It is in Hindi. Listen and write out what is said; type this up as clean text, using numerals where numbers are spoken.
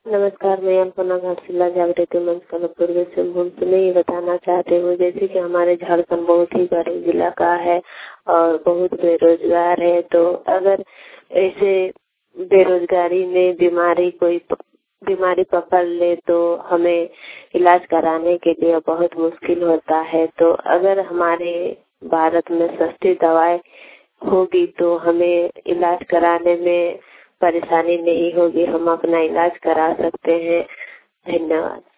नमस्कार, मैं अल्पना घाटशिला जागृति मंच का पूर्वी सिंहभूम से मैं ये बताना चाहती हूँ, जैसे कि हमारे झारखंड बहुत ही गरीब इलाका है और बहुत बेरोजगार है। तो अगर ऐसे बेरोजगारी में बीमारी पकड़ ले तो हमें इलाज कराने के लिए बहुत मुश्किल होता है। तो अगर हमारे भारत में सस्ती दवाई होगी तो हमें इलाज कराने में परेशानी नहीं होगी, हम अपना इलाज करा सकते हैं। धन्यवाद।